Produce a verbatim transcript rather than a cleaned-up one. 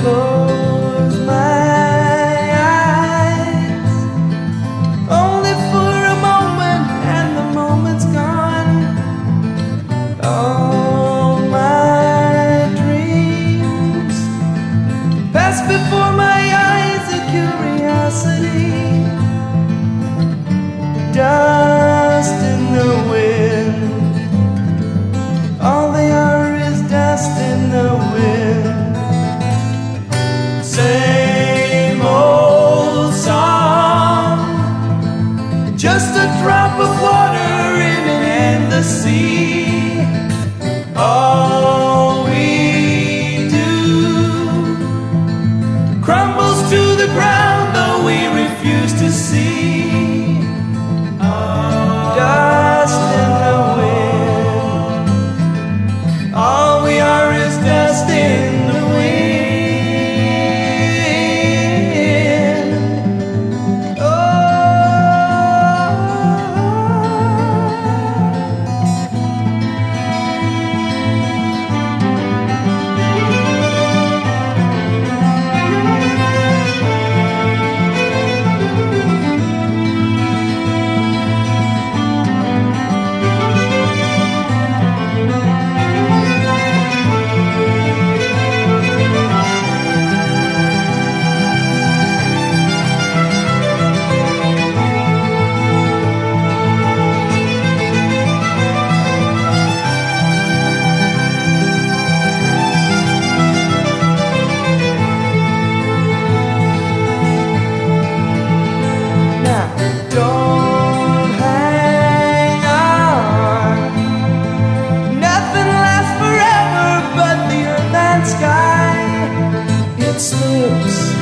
close my eyes, only for a moment, and the moment's gone. All my dreams pass before my eyes, a curiosity, dust in the wind. All they are is dust in the wind. Same old song, just a drop of water in an endless sea. All we do crumbles to the ground, though we refuse to see. Dust in the wind. All we are is dust in the wind. Oh. Don't hang on, nothing lasts forever but the earth and sky. It slips